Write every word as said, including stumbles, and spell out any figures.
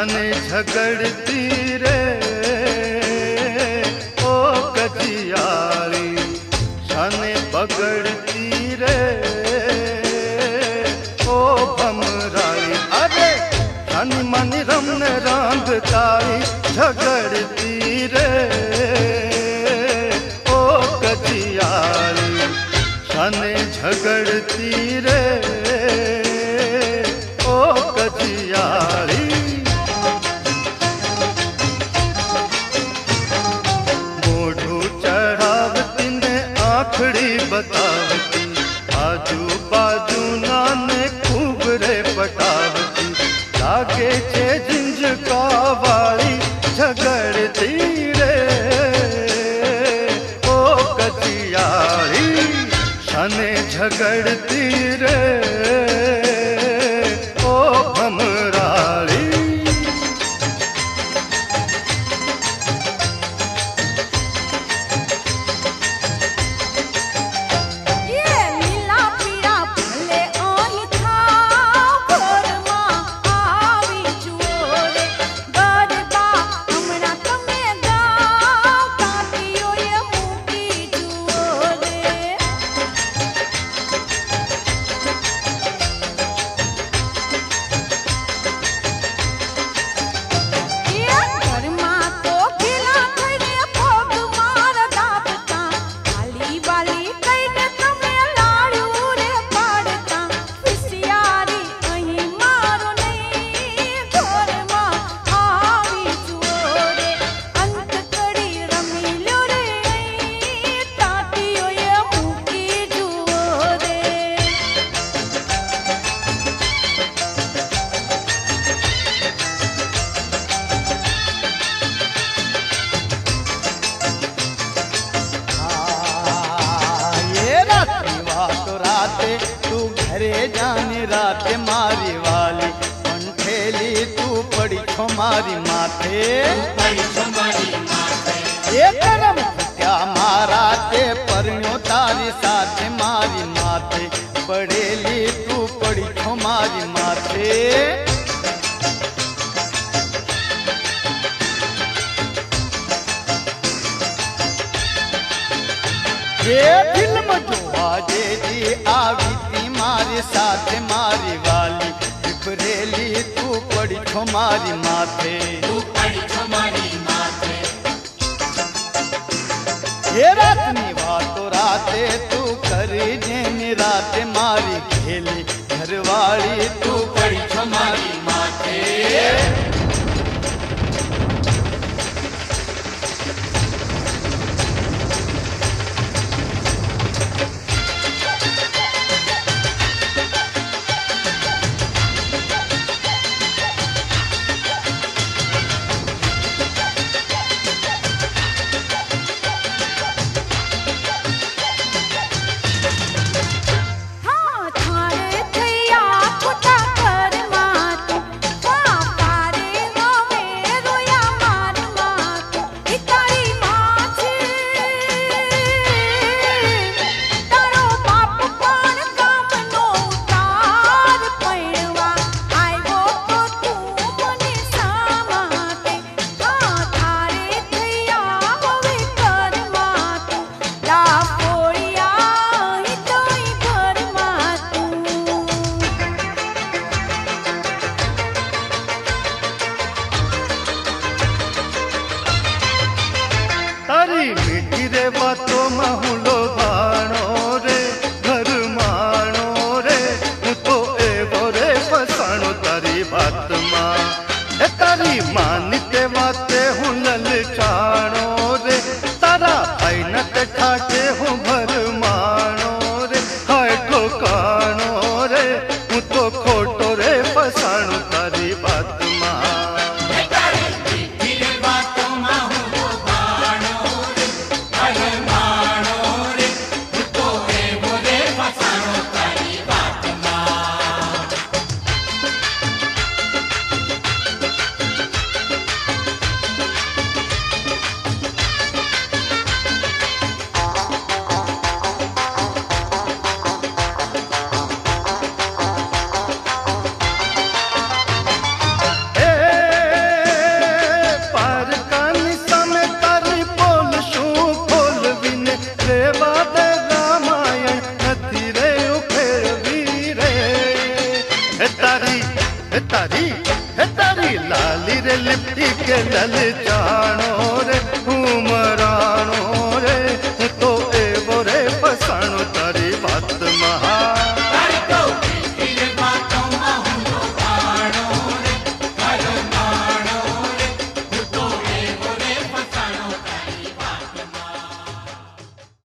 छाने झगड़ती रे ओ कजियाली, छाने बगड़ती रे ओ भमराई। अरे छानी मानी रमने रांधताई झगड़ती रे ओ कजियाली, छाने झगड़ती रे ओ कजियाली। आखड़ी बतावती आजू बाजू नाने खूब रे पटावती, लागे छे जिंजका वाली झगड़ती रे ओ कजियाली, छाने झगड़ती रे ओ भमराली। तू घरे जाने रात मारी वाली, पंठेली तू पड़ी छो मारी माथे, ये करम क्या मारा ते परण्यो तारी साथे मारी माथे, पड़ेली तू पड़ी छो मारी माथे। ये फिल्म जो आजे जी आवी थी मारी साथ मारी वाली, बिफरेली तू पड़ी छो मारी माथे, तू पड़ी छो मारी माथे। ये रात नी बातो राते तू करी जेनी रात मारी खेली, घरवाली तू पड़ी छो मारी माथे। मीठी रे बातों माहुलो भाणो रे घर माणो रे, हूँ तो एवो रे फसाणो तारी बात मां, ए तारी मानते वाते हूँ ललचाणो रे, तारा भाई न ते ठाटे हूँ भर माणो रे, हाय ठोकाणो रे, हूँ तो खोटो रे फसाणो तारी बात मां। धीरे लिपटी के ललचाणो रे घूमरा